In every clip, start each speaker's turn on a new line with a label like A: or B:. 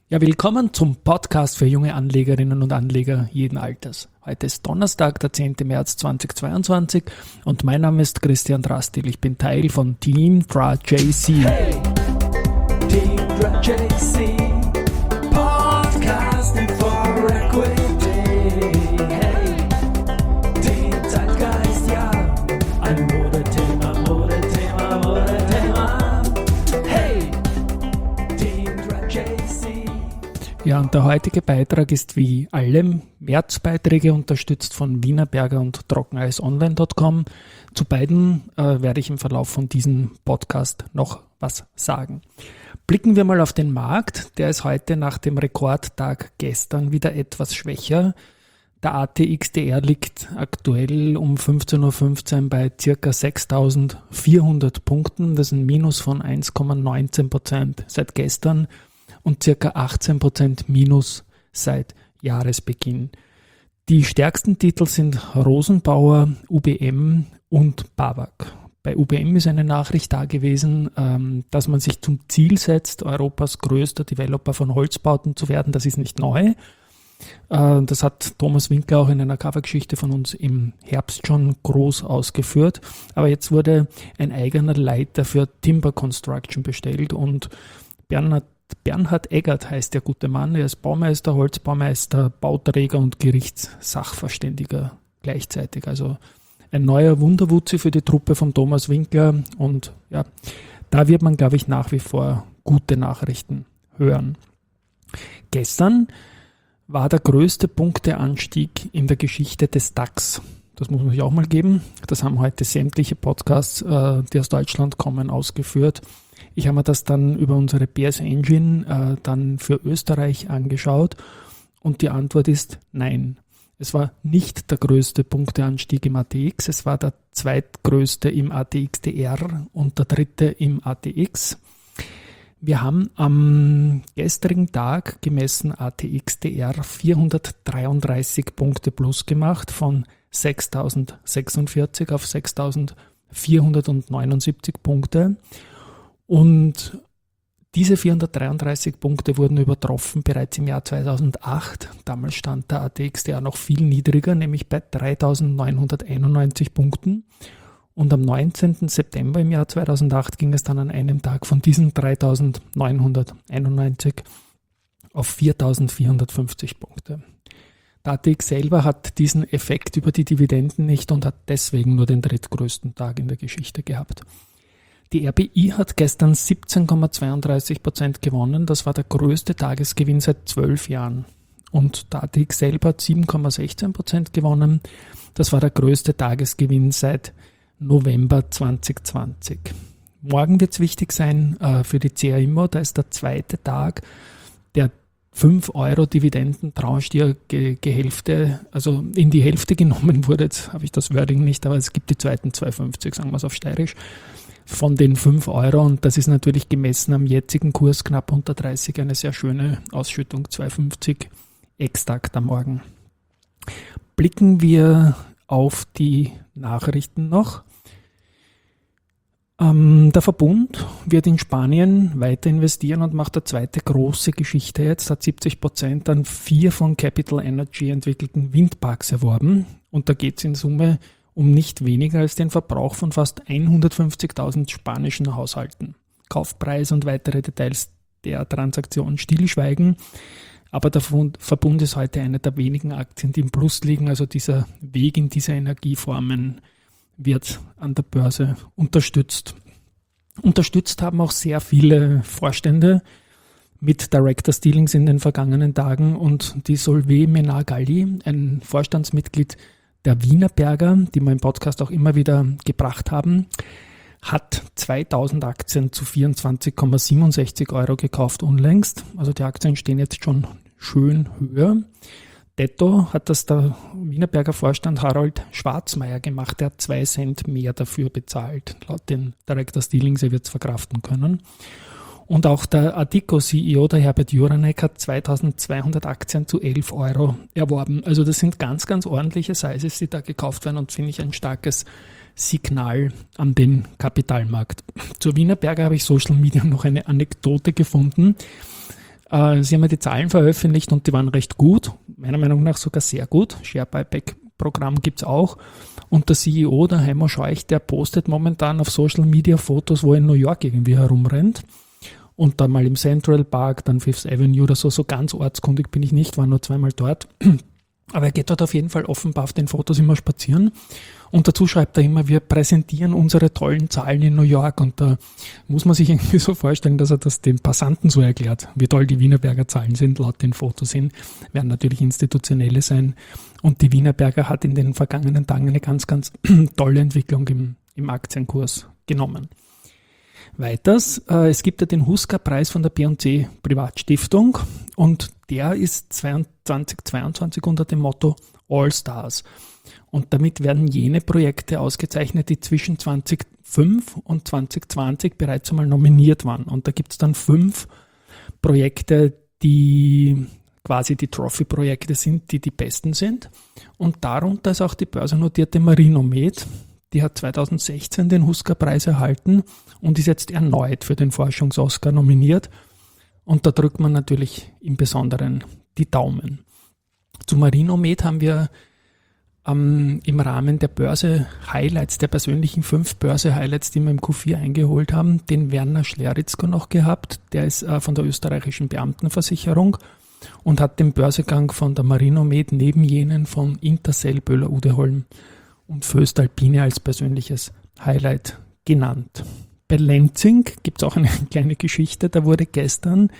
A: Ja, willkommen zum Podcast für junge Anlegerinnen und Anleger jeden Alters. Heute ist Donnerstag, der 10. März 2022 und mein Name ist Christian Drastil. Ich bin Teil von Team DraJC.
B: Hey, Team DraJC, Podcasting for Equity. Hey, Team Zeitgeist, ja, ein Modethema. Hey, Team DraJC.
A: Ja, und der heutige Beitrag ist wie alle Märzbeiträge unterstützt von Wienerberger und Trockeneisonline.com. Zu beiden werde ich im Verlauf von diesem Podcast noch was sagen. Blicken wir mal auf den Markt. Der ist heute nach dem Rekordtag gestern wieder etwas schwächer. Der ATXDR liegt aktuell um 15.15 Uhr bei ca. 6.400 Punkten. Das ist ein Minus von 1,19% seit gestern und ca. 18% Minus seit Jahresbeginn. Die stärksten Titel sind Rosenbauer, UBM und BAWAG. Bei UBM ist eine Nachricht da gewesen, dass man sich zum Ziel setzt, Europas größter Developer von Holzbauten zu werden. Das ist nicht neu. Das hat Thomas Winkler auch in einer Covergeschichte von uns im Herbst schon groß ausgeführt. Aber jetzt wurde ein eigener Leiter für Timber Construction bestellt und Bernhard Eggert heißt der gute Mann. Er ist Baumeister, Holzbaumeister, Bauträger und Gerichtssachverständiger gleichzeitig. Also ein neuer Wunderwutzi für die Truppe von Thomas Winkler. Und ja, da wird man, glaube ich, nach wie vor gute Nachrichten hören. Gestern war der größte Punkteanstieg in der Geschichte des DAX. Das muss man sich auch mal geben. Das haben heute sämtliche Podcasts, die aus Deutschland kommen, ausgeführt. Ich habe mir das dann über unsere PS Engine dann für Österreich angeschaut und die Antwort ist nein. Es war nicht der größte Punkteanstieg im ATX, es war der zweitgrößte im ATXDR und der dritte im ATX. Wir haben am gestrigen Tag gemessen ATXDR 433 Punkte plus gemacht, von 6.046 auf 6.479 Punkte. Und diese 433 Punkte wurden übertroffen bereits im Jahr 2008. Damals stand der ATXDR noch viel niedriger, nämlich bei 3.991 Punkten. Und am 19. September im Jahr 2008 ging es dann an einem Tag von diesen 3.991 auf 4.450 Punkte. Der ATX selber hat diesen Effekt über die Dividenden nicht und hat deswegen nur den drittgrößten Tag in der Geschichte gehabt. Die RBI hat gestern 17,32% gewonnen. Das war der größte Tagesgewinn seit 12 Jahren. Und der ATX selber hat 7,16% gewonnen. Das war der größte Tagesgewinn seit November 2020. Morgen wird es wichtig sein für die CA Immo. Da ist der zweite Tag der 5 Euro Dividendentranche, die also in die Hälfte genommen wurde. Jetzt habe ich das Wording nicht, aber es gibt die zweiten 2,50, sagen wir es auf Steirisch, von den 5 Euro. Und das ist natürlich gemessen am jetzigen Kurs knapp unter 30 eine sehr schöne Ausschüttung, 2,50 exakt am Morgen. Blicken wir auf die Nachrichten noch. Der Verbund wird in Spanien weiter investieren und macht eine zweite große Geschichte jetzt, hat 70% an 4 von Capital Energy entwickelten Windparks erworben. Und da geht es in Summe um nicht weniger als den Verbrauch von fast 150.000 spanischen Haushalten. Kaufpreis und weitere Details der Transaktion stillschweigen, aber der Verbund ist heute eine der wenigen Aktien, die im Plus liegen, also dieser Weg in diese Energieformen wird an der Börse unterstützt. Unterstützt haben auch sehr viele Vorstände mit Directors Dealings in den vergangenen Tagen und die Solveig Menard-Galli, ein Vorstandsmitglied der Wienerberger, die wir im Podcast auch immer wieder gebracht haben, hat 2000 Aktien zu 24,67 Euro gekauft unlängst. Also die Aktien stehen jetzt schon schön höher. Detto hat das der Wienerberger Vorstand Harold Schwarzmeier gemacht. Der hat 2 Cent mehr dafür bezahlt, laut den Directors Dealings, er wird es verkraften können. Und auch der Adecco-CEO, der Herbert Juranek, hat 2200 Aktien zu 11 Euro erworben. Also das sind ganz, ganz ordentliche Sizes, die da gekauft werden und finde ich ein starkes Signal an den Kapitalmarkt. Zur Wienerberger habe ich Social Media noch eine Anekdote gefunden. Sie haben ja die Zahlen veröffentlicht und die waren recht gut, meiner Meinung nach sogar sehr gut. Share Buyback-Programm gibt's auch. Und der CEO, der Heimo Scheuch, der postet momentan auf Social Media Fotos, wo er in New York irgendwie herumrennt. Und dann mal im Central Park, dann Fifth Avenue oder so ganz ortskundig bin ich nicht, war nur 2-mal dort. Aber er geht dort auf jeden Fall offenbar auf den Fotos immer spazieren. Und dazu schreibt er immer, wir präsentieren unsere tollen Zahlen in New York. Und da muss man sich irgendwie so vorstellen, dass er das den Passanten so erklärt, wie toll die Wienerberger Zahlen sind, laut den Fotos hin. Werden natürlich institutionelle sein. Und die Wienerberger hat in den vergangenen Tagen eine ganz, ganz tolle Entwicklung im Aktienkurs genommen. Weiters, es gibt ja den Husker-Preis von der P&C Privatstiftung und der ist 2022 unter dem Motto All Stars. Und damit werden jene Projekte ausgezeichnet, die zwischen 2005 und 2020 bereits einmal nominiert waren. Und da gibt es dann 5 Projekte, die quasi die Trophy-Projekte sind, die die besten sind. Und darunter ist auch die börsennotierte Marinomed. Die hat 2016 den Husker-Preis erhalten und ist jetzt erneut für den Forschungs-Oscar nominiert. Und da drückt man natürlich im Besonderen die Daumen. Zu Marinomed haben wir im Rahmen der Börse-Highlights, der persönlichen 5 Börse-Highlights, die wir im Q4 eingeholt haben, den Werner Schleritzko noch gehabt. Der ist von der österreichischen Beamtenversicherung und hat den Börsegang von der Marinomed neben jenen von Intercell, Böhler Udeholm und Föstalpine als persönliches Highlight genannt. Bei Lenzing gibt es auch eine kleine Geschichte, da wurde gestern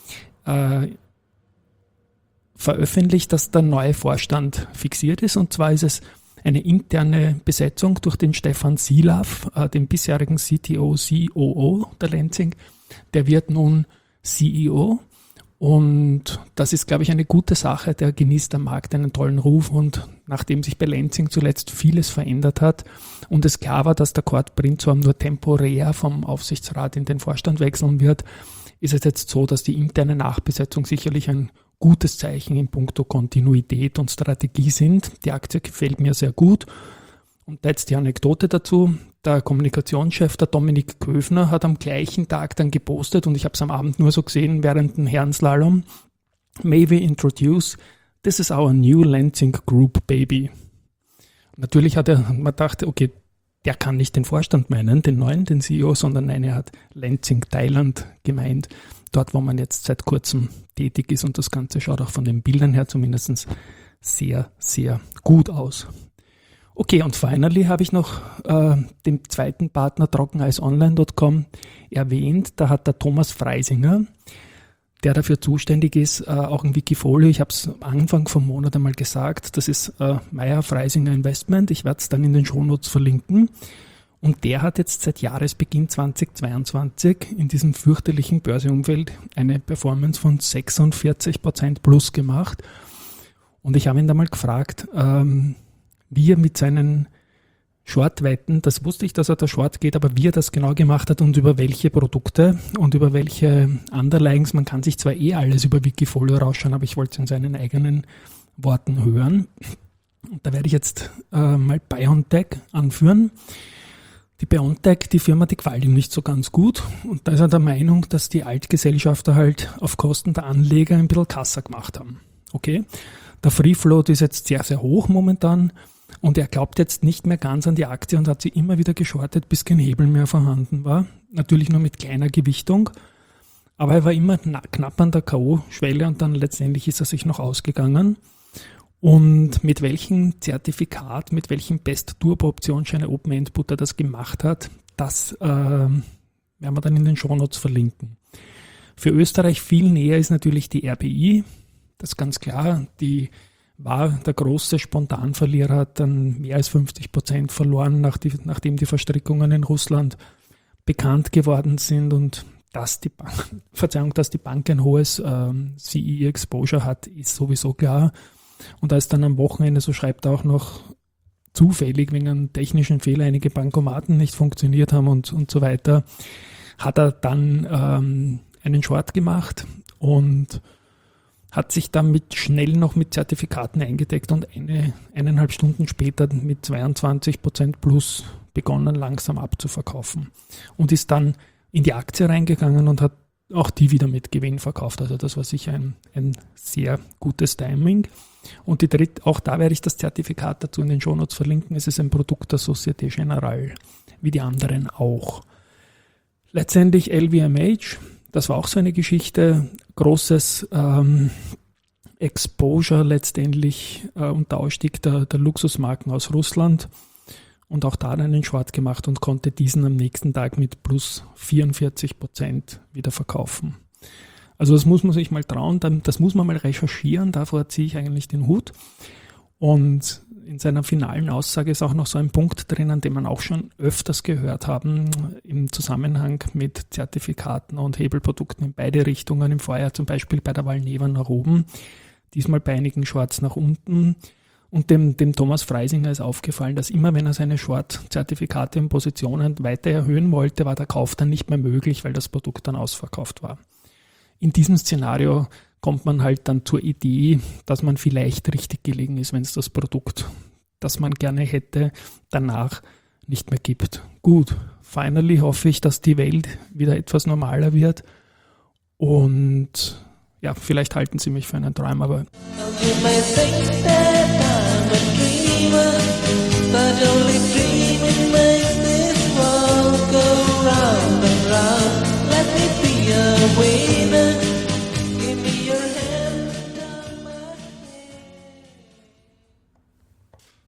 A: veröffentlicht, dass der neue Vorstand fixiert ist, und zwar ist es eine interne Besetzung durch den Stefan Silaff, den bisherigen CTO, COO der Lenzing, der wird nun CEO. Und das ist, glaube ich, eine gute Sache. Der genießt am Markt einen tollen Ruf. Und nachdem sich bei Lenzing zuletzt vieles verändert hat und es klar war, dass der Kurt Prinzhorn nur temporär vom Aufsichtsrat in den Vorstand wechseln wird, ist es jetzt so, dass die interne Nachbesetzung sicherlich ein gutes Zeichen in puncto Kontinuität und Strategie sind. Die Aktie gefällt mir sehr gut. Und jetzt die Anekdote dazu. Der Kommunikationschef, der Dominik Köfner, hat am gleichen Tag dann gepostet, und ich habe es am Abend nur so gesehen während dem Herrenslalom, "May we introduce, this is our new Lenzing Group baby." Natürlich hat man gedacht, okay, der kann nicht den Vorstand meinen, den neuen, den CEO, sondern nein, er hat Lenzing Thailand gemeint, dort wo man jetzt seit kurzem tätig ist, und das Ganze schaut auch von den Bildern her zumindest sehr, sehr gut aus. Okay, und finally habe ich noch den zweiten Partner TrockeneisOnline.com erwähnt. Da hat der Thomas Freisinger, der dafür zuständig ist, auch ein Wikifolio. Ich habe es am Anfang vom Monat einmal gesagt. Das ist Meyer Freisinger Investment. Ich werde es dann in den Shownotes verlinken. Und der hat jetzt seit Jahresbeginn 2022 in diesem fürchterlichen Börseumfeld eine Performance von 46% plus gemacht. Und ich habe ihn da mal gefragt, wie er mit seinen Shortwetten, das wusste ich, dass er da Short geht, aber wie er das genau gemacht hat und über welche Produkte und über welche Underlyings. Man kann sich zwar alles über Wikifolio rausschauen, aber ich wollte es in seinen eigenen Worten hören. Und da werde ich jetzt mal BioNTech anführen. Die BioNTech, die Firma, die gefällt ihm nicht so ganz gut. Und da ist er der Meinung, dass die Altgesellschafter halt auf Kosten der Anleger ein bisschen Kassa gemacht haben. Okay, der Free Float ist jetzt sehr, sehr hoch momentan. Und er glaubt jetzt nicht mehr ganz an die Aktie und hat sie immer wieder geschortet, bis kein Hebel mehr vorhanden war. Natürlich nur mit kleiner Gewichtung. Aber er war immer knapp an der K.O.-Schwelle und dann letztendlich ist er sich noch ausgegangen. Und mit welchem Zertifikat, mit welchem Best-Turbo-Optionsschein Open Endput er das gemacht hat, das werden wir dann in den Shownotes verlinken. Für Österreich viel näher ist natürlich die RBI. Das ist ganz klar, die war der große Spontanverlierer, hat dann mehr als 50% verloren, nachdem die Verstrickungen in Russland bekannt geworden sind und dass die Bank ein hohes CE-Exposure hat, ist sowieso klar. Und als dann am Wochenende, so schreibt er auch noch, zufällig wegen einem technischen Fehler einige Bankomaten nicht funktioniert haben und so weiter, hat er dann einen Short gemacht und hat sich damit schnell noch mit Zertifikaten eingedeckt und 1,5 Stunden später mit 22% plus begonnen langsam abzuverkaufen und ist dann in die Aktie reingegangen und hat auch die wieder mit Gewinn verkauft. Also das war sicher ein sehr gutes Timing. Und die dritte, auch da werde ich das Zertifikat dazu in den Shownotes verlinken. Es ist ein Produkt der Société Générale, wie die anderen auch. Letztendlich LVMH, das war auch so eine Geschichte, großes Exposure letztendlich und der Ausstieg der Luxusmarken aus Russland und auch da einen Short gemacht und konnte diesen am nächsten Tag mit plus 44% wieder verkaufen. Also das muss man sich mal trauen, das muss man mal recherchieren, davor ziehe ich eigentlich den Hut. Und in seiner finalen Aussage ist auch noch so ein Punkt drinnen, den man auch schon öfters gehört haben im Zusammenhang mit Zertifikaten und Hebelprodukten in beide Richtungen, im Vorjahr zum Beispiel bei der Valneva nach oben, diesmal bei einigen Shorts nach unten. Und dem Thomas Freisinger ist aufgefallen, dass immer wenn er seine Short-Zertifikate und Positionen weiter erhöhen wollte, war der Kauf dann nicht mehr möglich, weil das Produkt dann ausverkauft war. In diesem Szenario kommt man halt dann zur Idee, dass man vielleicht richtig gelegen ist, wenn es das Produkt, das man gerne hätte, danach nicht mehr gibt. Gut, finally hoffe ich, dass die Welt wieder etwas normaler wird und ja, vielleicht halten Sie mich für einen Träumer, aber
C: You may think that I'm a dreamer, but only